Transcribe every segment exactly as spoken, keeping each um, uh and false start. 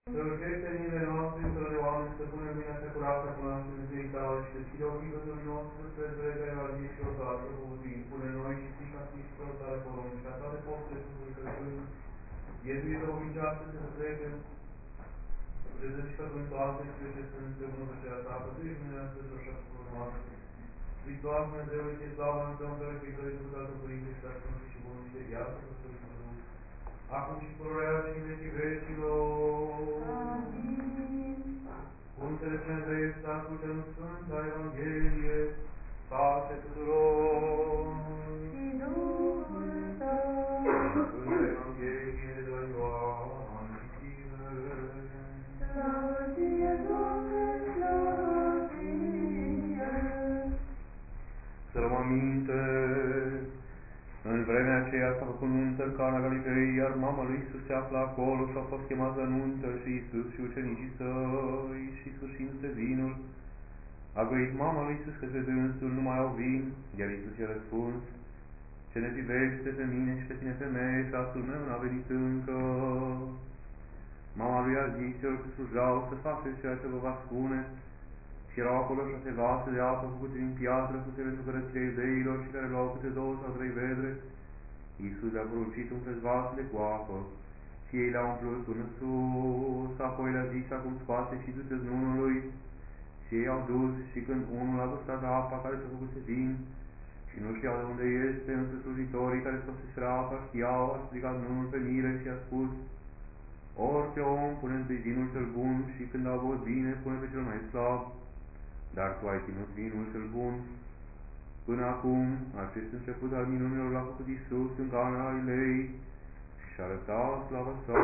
Strălucește în inimile noastre, într-o de oameni, să punem lumina cea curată până la Dumnezeu tale și deschide ochii gândului nostru spre înțelegerea Evangheliilor tale, să povățuim. Pune noi și strica Sfinților tale porunci, ca toate poftele Sfântului Crăciun, viețuie duhovnicească să trece, să prezent și păcântoase și pe ce sunt de bunătăcirea ta, că tu ești dumneavoastră să așa tuturor noastre. Hristos, Dumnezeul și slava în Domnul care fiecare cu Tatăl Părinte și la Sfântul și Bun și de viață, să Sfântul Duh, acum și pururea și în vecii vecilor. Amin. Cum se Dumnezeu să ascultăm Sfânta Evanghelie, pace tuturor. Și Duhul tău. Sfânta Evanghelie de la Ioan, citire. Slavă ție, Doamne, slavă ție. Să luăm aminte, în vremea aceea s-a făcut nuntă în Cana Galilei, iar mama lui Iisus se afla acolo și a fost chemat la nuntă și Iisus și ucenicii săi și sfârșindu-se vinul, a grăit mama lui Iisus către dânsul, nu mai au vin, iar Iisus i-a răspuns, ce ne privește pe mine și pe tine femeie, ceasul meu n-a venit încă. Mama lui a zis celor ce slujau să faceți ceea ce vă va spune, și erau acolo șase vase de apă făcute din piatră, puse pentru curățirea iudeilor și care luau câte două sau trei vedre. Iisus le-a poruncit umpleți vasele cu apă și ei le-au umplut până sus, apoi le-a zis acum scoate și duceți nunului. Și ei au dus și când unul a gustat apa care se făcuse vin și nu știau de unde este, însă slujitorii care scoseseră apa știau, a strigat nunul pe mire și a spus, orice om pune întâi vinul cel bun și când a băut bine pune pe cel mai slab, dar tu ai ținut vinul cel bun. Până acum, acest început al minunilor l-a făcut Iisus în Cana Galilei și a arătat slava sa.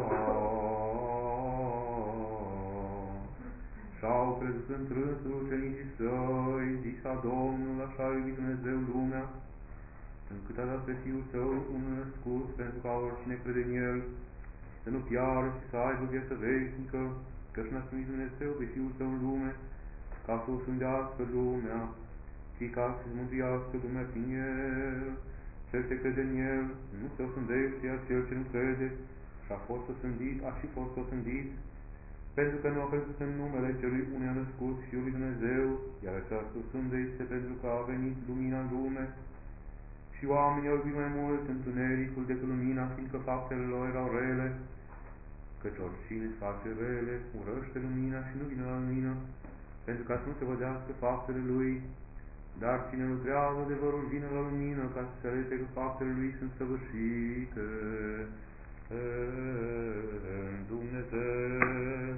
Și-au crezut întrânsul ucenicii săi, zisa Domnul, așa a iubit Dumnezeu lumea, încât a dat pe Fiul Său un născut, pentru ca oricine crede în El să nu piară, ci să aibă viață veșnică, că-și n-a trimis Dumnezeu pe Fiul Său în lume, ca să o sândească lumea, și ca să-și mântuiască lumea prin El. Cel ce crede în El nu se osândește, iar cel ce nu crede și-a fost osândit, a și fost osândit, pentru că nu a crezut în numele celui unde a născut Fiul lui Dumnezeu, iar această sândă este pentru că a venit lumina în lume și oamenii au iubit mai mult întunericul decât lumina, fiindcă faptele lor erau rele, căci oricine face rele urăște lumina și nu vine la lumină, pentru ca să nu se vădească faptele lui, dar cine lucrează adevărul vine la lumină, ca să se arate că faptele lui sunt săvârșite în Dumnezeu.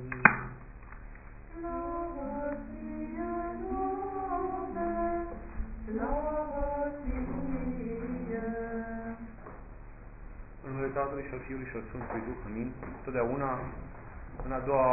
Slavă ție, Doamne, slavă ție. În numele Tatălui și al Fiului și al Sfântului Duh, amin. Totdeauna, în a doua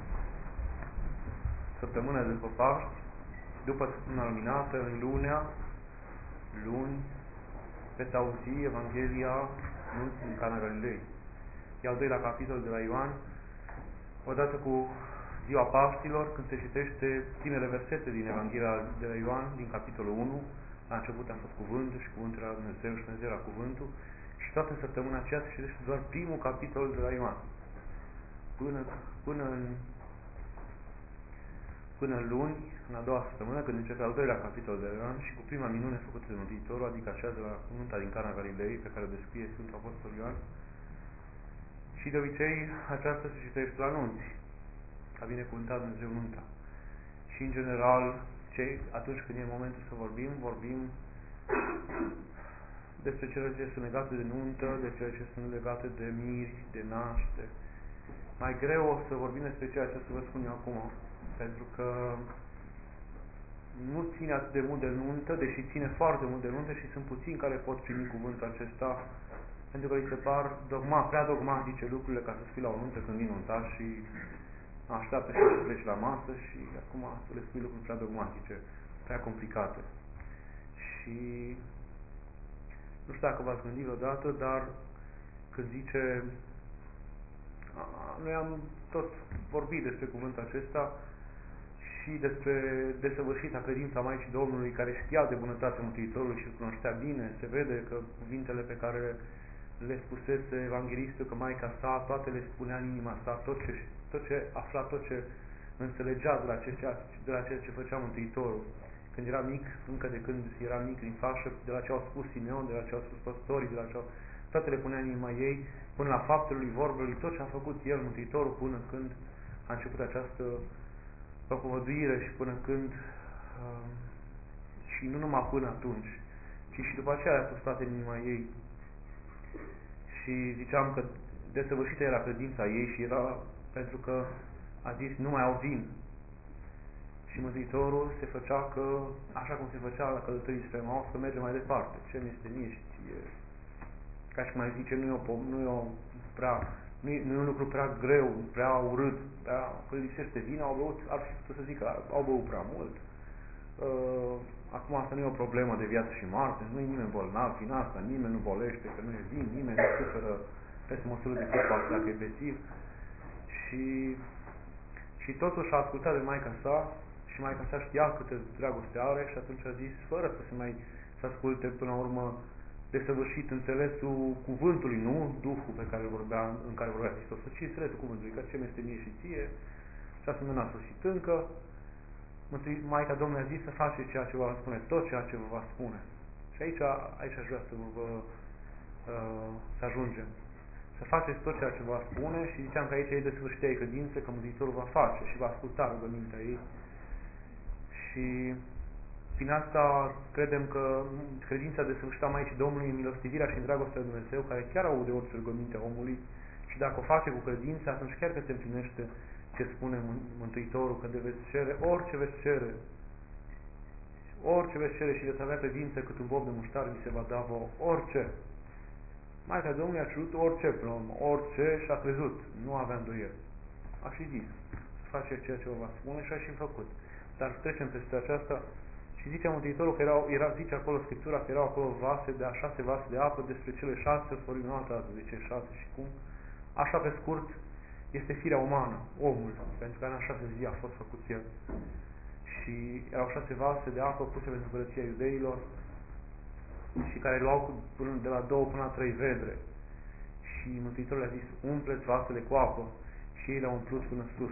săptămână după Paști, după săptămâna luminată, în lunea, luni, veți auzi Evanghelia în Cana Galilei. E al doilea capitol de la Ioan, odată cu ziua Paștilor, când se citește primele versete din Evanghelia de la Ioan, din capitolul unu. La început a fost cuvântul și cuvântul era Dumnezeu și Dumnezeu era cuvântul. Și toată săptămâna aceea se citește doar primul capitol de la Ioan. Până, până în până luni, în a doua săptămână, când începe al doilea capitol de Ioan și cu prima minune făcută de Mântuitorul, adică aceea de la nunta din Cana Galilei, pe care o descrie Sfântul Apostol Ioan. Și de obicei, aceasta se citește la nunți, ca binecuvântat Dumnezeu nunta. Și în general, cei, atunci când e momentul să vorbim, vorbim despre cele ce sunt legate de nuntă, de cele ce sunt legate de miri, de naște. Mai greu o să vorbim despre ceea ce o să vă spun eu acum, pentru că nu ține atât de mult de nuntă, deși ține foarte mult de nuntă și sunt puțini care pot primi cuvântul acesta, pentru că îi se par dogma, prea dogmatice lucrurile ca să fii la o nuntă când vin untar și așteaptă și să pleci la masă și acum să le spui lucruri prea dogmatice, prea complicate. Și nu știu dacă v-ați gândit vreodată, dar când zice, a, noi am tot vorbit despre cuvântul acesta și despre desăvârșita credința Maicii Domnului, care știa de bunătatea Mântuitorului și îl cunoștea bine. Se vede că cuvintele pe care le spusese evanghelistul că Maica sa, toate le spunea în inima sa, tot ce, tot ce afla, tot ce înțelegea de la, ce, de la ceea ce făcea Mântuitorul. Când era mic, încă de când era mic din fașă, de la ce au spus Simeon, de la ce au spus păstorii, de la ce au... toate le punea în inima ei, până la faptele lui, vorbele lui, tot ce a făcut el, Mântuitorul, până când a început această propovăduire și până când, uh, și nu numai până atunci, ci și după aceea a pus toate în inima ei. Și ziceam că desăvârșită era credința ei și era pentru că a zis, nu mai au vin. Și Mântuitorul se făcea că, așa cum se făcea la călătorii spre Emaus, că merge mai departe. Ce mi este mie și ție? Ca și mai zice, nu e, o, nu e, o prea, nu e, nu e un lucru prea greu, prea urât, prea, că lipsește vin, au băut, ar fi putut să zic că au băut prea mult. Uh, acum asta nu e o problemă de viață și moarte, nu e nimeni bolnav, din asta, nimeni nu bolește, că nu e vin, nimeni nu suferă peste măsură de cât fac dacă e bețiv. Și, și totuși a ascultat de Maica sa și Maica sa știa câtă dragoste are și atunci a zis, fără să se mai să asculte până la urmă desăvârșit înțelesul cuvântului, nu Duhul pe care vorbea, în care vorbea Hristos, ci înțelesul cuvântului, că ce mi-este mie și ție, și asta nu a sosit încă. Maica Domnului a zis să faceți ceea ce vă va spune, tot ceea ce vă va spune. Și aici, aici aș vrea să vă uh, să ajungem. Să faceți tot ceea ce vă va spune și ziceam că aici e de sfârșitea ei credință, că Mântuitorul va face și va asculta rugămintea ei. Și prin asta credem că credința desăvârșită a Maicii Domnului în milostivirea și în dragostea lui Dumnezeu, care chiar aude orice rugăminte a omului și dacă o face cu credință, atunci chiar că se împlinește ce spune Mântuitorul, că de veți cere orice veți cere, orice veți cere și veți avea credință cât un bob de muștar vi se va da vouă, orice. Maica Domnului a cerut orice, până la urmă, orice și a crezut, nu avea îndoieli. A și zis, face ceea ce vă va spune și a și făcut. Dar trecem peste aceasta și zice Mântuitorul că erau, era, zice acolo Scriptura că erau acolo vase de a șase vase de apă, despre cele șase, ori în altă dată, de ce șase și cum. Așa pe scurt, este firea umană, omul, pentru că în a șase zi a fost făcut el. Și erau șase vase de apă puse pentru Împărăția Iudeilor și care luau până, de la două până la trei vedre. Și Mântuitorul le-a zis, umpleți vasele cu apă și ei le-au umplut până sus.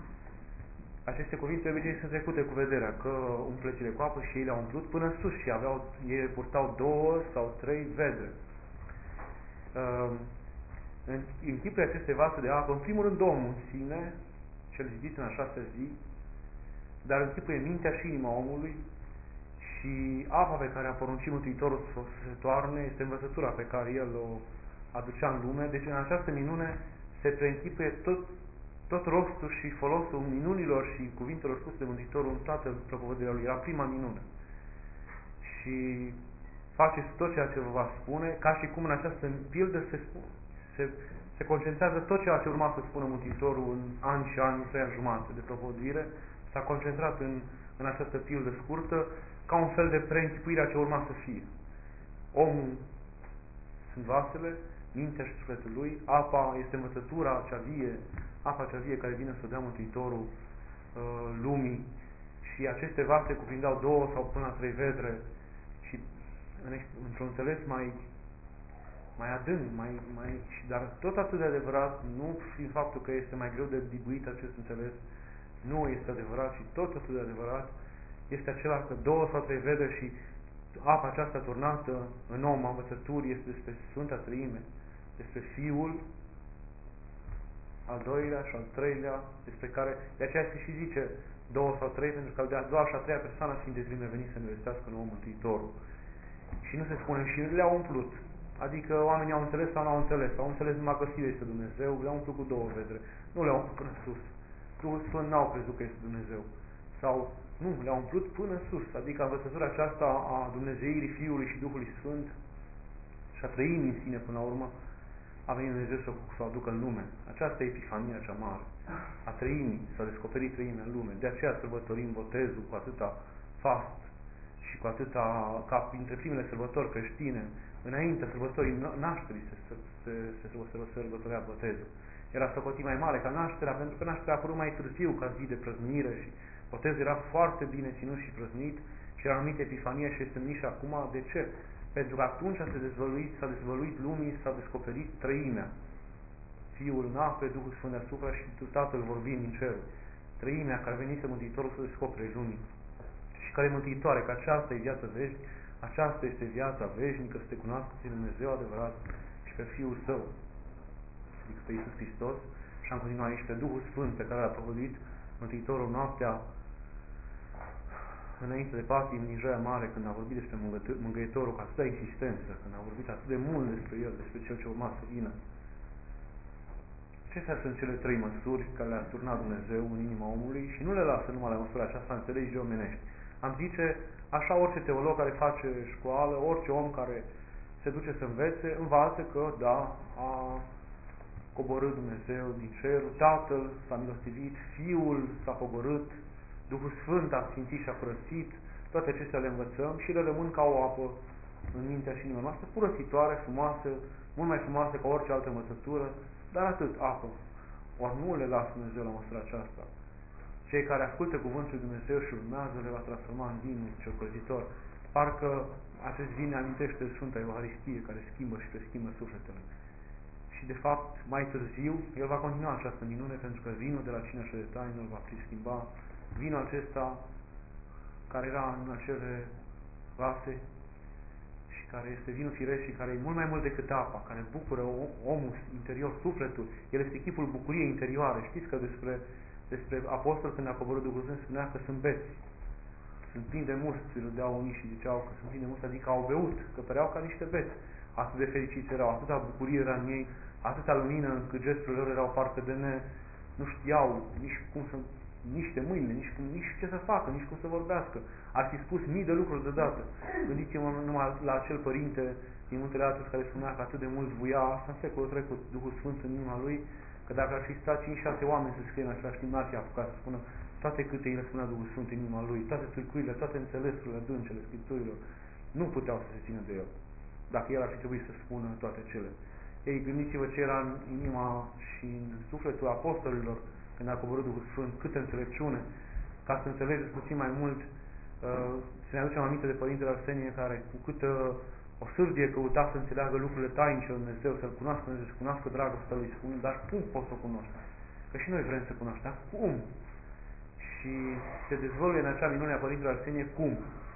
Aceste cuvinte de obicei sunt trecute cu vederea, că umpleți-le cu apă și ei le-au umplut până sus și aveau, ei purtau două sau trei vedre. Uh, în, în chipul acestei vase de apă, în primul rând omul în sine, cel zidit în a șasea zi, dar închipuie mintea și inima omului și apa pe care a poruncit Mântuitorul să se toarne este învățătura pe care el o aducea în lume. Deci în această minune se preînchipuie tot, tot rostul și folosul minunilor și cuvintelor spuse de Mântuitorul în toată propovăduirea lui. Era prima minune. Și faceți tot ceea ce vă va spune, ca și cum în această pildă se, se, se concentrează tot ceea ce urma să spună Mântuitorul în ani și ani, trei ani jumate de propovăduire, s-a concentrat în, în această pildă scurtă, ca un fel de preînchipuire a ce urma să fie. Omul sunt vasele, mintea și sufletul lui, apa este învățătura cea vie, apa cea vie care vine să dea Mântuitorul uh, lumii și aceste vase cuprindeau două sau până la trei vedre și într-un înțeles mai, mai adânc, mai, mai, și, dar tot atât de adevărat, nu prin faptul că este mai greu de dibuit acest înțeles, nu este adevărat și tot atât de adevărat este acela că două sau trei vedre și apa aceasta turnată în om a învățăturii este despre Sfânta Treime, despre Fiul, al doilea și al treilea, despre care, de aceea se și zice două sau trei, pentru că de a doua și a treia persoană Sfintei Treime a venit să ne vestească nouă Mântuitorul. Și nu se spune, și le-au umplut. Adică oamenii au înțeles sau nu au înțeles, au înțeles numai că Fiul este Dumnezeu, le-au umplut cu două vedre. Nu le-au umplut până sus. Duhul Sfânt n-au crezut că este Dumnezeu. Sau, nu, le-au umplut până sus. Adică învățătura aceasta a Dumnezeirii Fiului și Duhului Sfânt și a trăimii în sine până la urmă, a venit Dumnezeu să, să o aducă în lume. Aceasta e epifania cea mare. A trăimii, s-a descoperit trăimea în lume. De aceea sărbătorim botezul cu atâta fast și cu atâta, ca printre primele sărbători creștine, înaintea sărbătorii nașterii se, se, se, se, se sărbătorea botezul. Era socotit mai mare ca nașterea, pentru că nașterea a apărut mai târziu ca zi de prăznuire și botezul era foarte bine ținut și prăznuit și era numit Epifanie și este numit și acum. De ce? Pentru că atunci s-a dezvăluit, s-a dezvăluit lumii, s-a descoperit trăimea. Fiul în ape, Duhul Sfânt deasupra și Tatăl vorbind din cer. Trăimea care venise Mântuitorul să descopere lumii. Și care e mântuitoare, că aceasta e viața veșnică, aceasta este viața veșnică, să te cunoască pe Dumnezeu adevărat și pe Fiul Său, adică pe Iisus Hristos, și am continuat aici pe Duhul Sfânt pe care l-a propovăduit Mântuitorul noaptea înainte de patim din Joia Mare, când a vorbit despre Mângâietorul cu atâta insistență, când a vorbit atât de mult despre El, despre Cel ce urma să vină. Acestea sunt cele trei măsuri care le-a turnat Dumnezeu în inima omului și nu le lasă numai la măsura aceasta înțelegi omenești. Am zice, așa orice teolog care face școală, orice om care se duce să învețe, învață că, da, a coborât Dumnezeu din cerul, Tatăl s-a milostivit, Fiul s-a coborât, Duhul Sfânt a sfințit și a curățit, toate acestea le învățăm și le rămân ca o apă în mintea și inima noastră, curățitoare, frumoasă, mult mai frumoasă ca orice altă învățătură, dar atât, apă. Ori nu le lasă Dumnezeu la măsura aceasta. Cei care ascultă cuvântul lui Dumnezeu și urmează le va transforma în vinul cel curățitor. Parcă acest vin ne amintește Sfânta Euharistie, care schimbă și preschimbă sufletele. Și de fapt, mai târziu, el va continua această minune, pentru că vinul de la Cina și de Taină îl va schimba. Vinul acesta, care era în acele vase și care este vinul firesc și care e mult mai mult decât apa, care bucură omul interior, sufletul, el este chipul bucuriei interioare. Știți că despre, despre apostol, când a coborât Duhul Sfânt, spunea că sunt beți, sunt plini de musti, râdeau unii și ziceau că sunt plini de musti, adică au beut, că păreau ca niște beți. Atât de fericiți erau, atâta bucurie era în ei, atâta lumină încât gesturile lor erau parcă de ne, nu știau nici cum să, nici de mâine, nici, cum, nici ce să facă, nici cum să vorbească. Ar fi spus mii de lucruri deodată. Gândiți-vă numai la acel părinte din Muntele Atos care spunea că atât de mult vuia, asta în secolul trecut, Duhul Sfânt în inima lui, că dacă ar fi stat cinci șase oameni să scrie în același timp, n-ar fi apucat să spună toate câte îi le spunea Duhul Sfânt în inima lui, toate tâlcurile, toate înțelesurile adâncele Scripturilor, nu puteau să se țină de el, dacă el ar fi trebuit să spună toate cele. Ei, gândiți-vă ce era în inima și în sufletul apostolilor când a coborât Duhul Sfânt, câtă înțelepciune. Ca să înțelegeți puțin mai mult, uh, să ne aducem aminte de Părintele Arsenie, care cu câtă o sârdie căuta să înțeleagă lucrurile tainice lui Dumnezeu, să-L cunoască Dumnezeu, să cunoască dragostea Lui, spune, dar cum poți să o cunoști? Că și noi vrem să cunoaștem, dar cum? Și se dezvăluie în acea minune a Părintele Arsenie cum?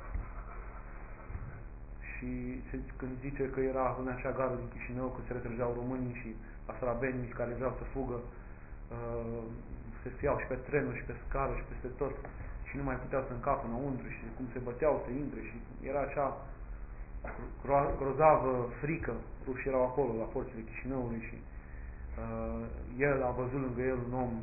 Și când zice că era în acea gară din Chișinău, când se retrăgeau românii și basarabenii care vreau să fugă, uh, se scriau și pe trenuri și pe scară și peste tot și nu mai puteau să încapă înăuntru și cum se băteau să intre și era acea gro grozavă frică, rușii erau acolo la porțile Chișinăului și uh, el a văzut lângă el un om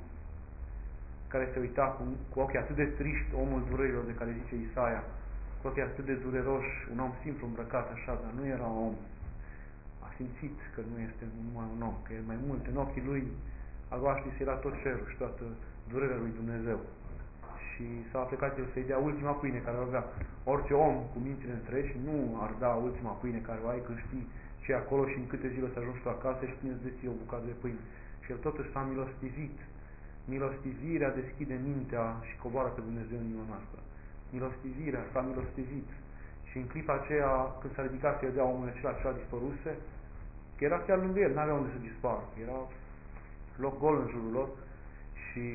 care se uita cu, cu ochii atât de triști, omul durerilor de care zice Isaia, cu ochii atât de dureroși, un om simplu îmbrăcat așa, dar nu era om. A simțit că nu este numai un om, că e mai mult. În ochii lui albaștri era tot cerul și toată durerea lui Dumnezeu. Și s-a aplicat el să-i dea ultima pâine care o avea. Orice om cu mințile întregi nu ar da ultima pâine care o ai când știi ce e acolo și în câte zile să ajungi tu acasă și spuneți de ție o bucată de pâine. Și el totuși s-a milostivit. Milostivirea deschide mintea și coboară pe Dumnezeu în inima noastră. Milostivirea, s-a milostivit. Și în clipa aceea, când s-a ridicat să-i dea omul acela ce a dispăruse, că era chiar lângă el, n-avea unde să dispară. Era loc gol în jurul lor și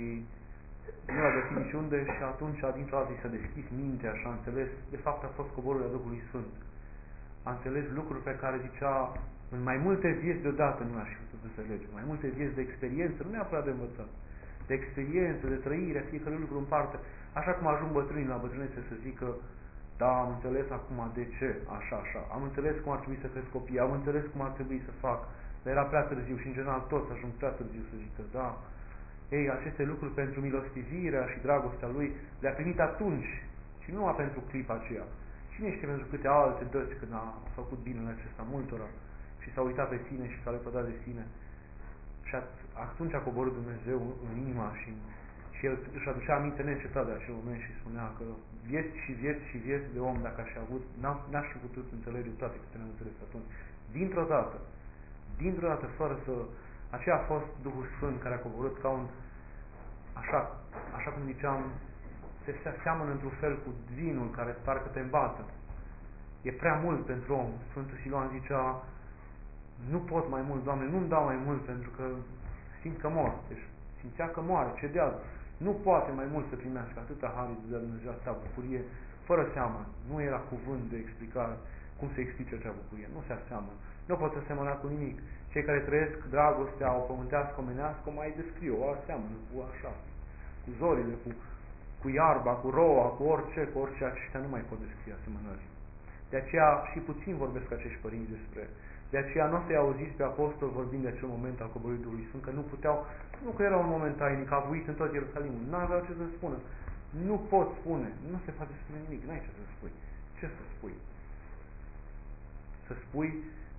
nu a găsit niciunde și atunci, dintr-o dată, i s-a deschis mintea și a înțeles, de fapt a fost coborârea Duhului Sfânt. A înțeles lucruri pe care zicea, în mai multe vieți deodată nu aș fi putut înțelege, mai multe vieți de experiență, nu neapărat de învățat, de experiență, de trăire, fiecare lucru în parte, așa cum ajung bătrânii la bătrânețe să zică, da, am înțeles acum de ce, așa, așa, am înțeles cum ar trebui să cresc copii, am înțeles cum ar trebui să fac, dar era prea târziu și în general toți ajung prea târziu să zică, da. Ei, aceste lucruri pentru milostivirea și dragostea Lui le-a primit atunci și nu numai pentru clipa aceea. Cine știe pentru câte alte dăți când a făcut binele acesta multora și s-a uitat pe sine și s-a lepădat de sine. Și atunci a coborât Dumnezeu în inima și, și el își aducea aminte neîncetat de acel moment și spunea că vieți și vieți și vieți de om, dacă aș fi avut, n-aș fi putut înțelege toate câte le-am înțeles atunci. Dintr-o dată, dintr-o dată, fără să... Aceea a fost Duhul Sfânt care a coborât ca un... Așa, așa cum ziceam, se seamănă într-un fel cu vinul care parcă te îmbată. e prea mult pentru om. Sfântul Siluan zicea, nu pot mai mult, Doamne, nu-mi dau mai mult pentru că simt că mor. Deci simțea că moare, cedează. Nu poate mai mult să primească atâta har de Dumnezeu, atâta bucurie, fără seamă. Nu era cuvânt de explicare cum se explice acea bucurie. Nu se aseamănă. Nu pot să semăna cu nimic. Cei care trăiesc dragostea, o pământească, o omenească, o mai descriu, o aseamănă cu așa, cu zorile, cu, cu iarba, cu roa, cu orice, cu orice, aceștia nu mai pot descrie asemănări. De aceea și puțin vorbesc acești părinți despre. De aceea nu o să-i auziți pe apostol vorbind de acel moment al coborârii Duhului Sfânt, că nu puteau, nu că era un moment tainic, avuit în tot Ierusalimul, n-aveau ce să spună. Nu pot spune, nu se poate spune nimic, n-ai ce să spui. Ce să spui? Să spui,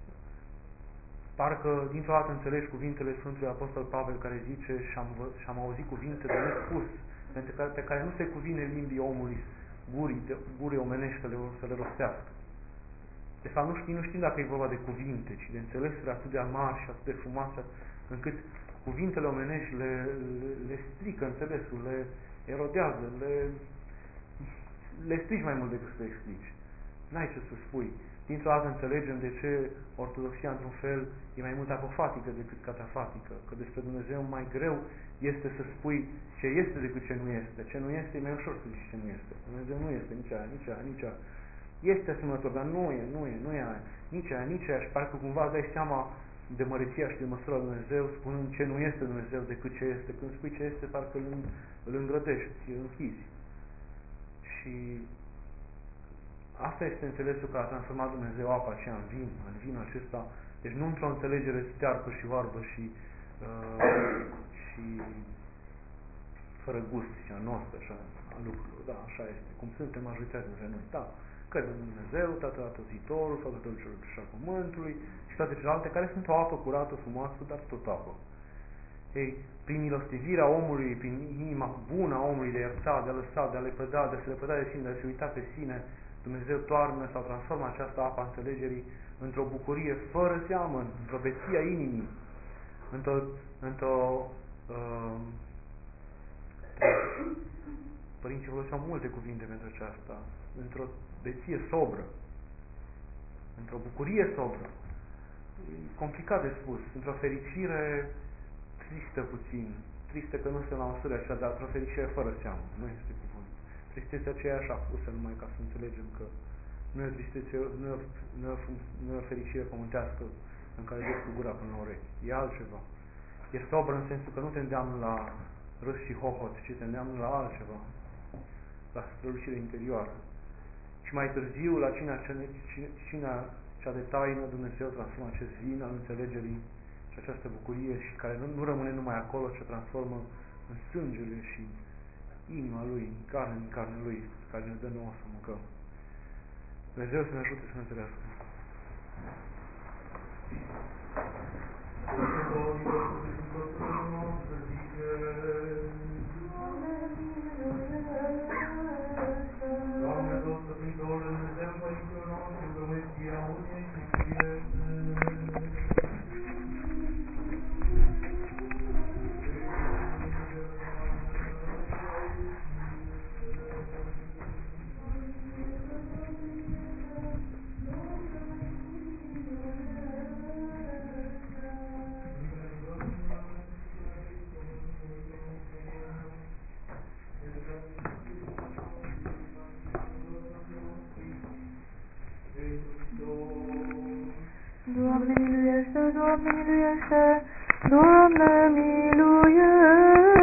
parcă dintr-o dată înțelegi cuvintele Sfântului Apostol Pavel care zice și-am, și-am auzit cuvinte de nespus, pentru că, pe care nu se cuvine limbii omului, gurii, de, gurii omenești să le, să le rostească. De fapt, nu știm, nu știm dacă e vorba de cuvinte, ci de înțelesuri atât de mari și atât de frumoase, încât cuvintele omenești le, le, le strică înțelesul, le erodează, le, le strici mai mult decât să le explici. N-ai ce să spui. Dintr-o dată înțelegem de ce ortodoxia, într-un fel, e mai mult apofatică decât catafatică, că despre Dumnezeu mai greu este să spui ce este decât ce nu este. Ce nu este e mai ușor să zici ce nu este. Dumnezeu nu este nici aia, nici aia, nici aia. Este asemănător, dar nu e, nu e, nu e aia, nici aia, nici aia. Și parcă cumva îți dai seama de măreția și de măsura lui Dumnezeu, spunând ce nu este Dumnezeu decât ce este. Când spui ce este, parcă îl, îl îngrădești, îl închizi. Și asta este înțelesul că a transformat Dumnezeu apa aceea în vin, în vinul acesta. Deci nu într-o înțelegere stearpă și oarbă și, uh, și fără gust, și a noastră, așa, a lucrurilor. Da, așa este. Cum suntem majoritatea dintre noi. Da. Credem în Dumnezeu, Tatăl Atotzitorul, Făcătorul celor și al Pământului și toate celelalte care sunt o apă curată, frumoasă, dar tot apă. Ei, prin milostivirea omului, prin inima bună a omului de a ierta, de a lăsa, de a le păda, de a se lepăda de sine, de a se uita pe sine, Dumnezeu toarnă sau transformă această apă a înțelegerii într-o bucurie fără seamăn, într-o beție a inimii, într-o, într-o uh, părinții foloseau multe cuvinte pentru aceasta, într-o beție sobră, într-o bucurie sobră, e complicat de spus, într-o fericire tristă puțin, tristă că nu se la măsură așa, dar într-o fericire fără seamă, nu este cuvânt. Tristețea aceea așa pusă numai ca să înțelegem că nu e o tristețe, nu e o, nu e o, nu e o fericire pământească în care vezi cu gura până la urechi, e altceva. E sobră în sensul că nu te îndeamnă la râs și hohot, ci te îndeamnă la altceva, la strălucire interioară. Și mai târziu, la cina, cina cea de taină, Dumnezeu transformă acest vin al înțelegerii și această bucurie și care nu, nu rămâne numai acolo, ci transformă în sângele și inima Lui, în carne, în carne Lui, care ne dă nouă să mâncăm. Dumnezeu să ne ajute să ne înțelească. Doamne, Doamne, Sfântul Dumnezeu, Părintelor noștri, Dumnezeu, unei și prieteni. Doamne miluiește, Doamne miluiește, Doamne miluiește.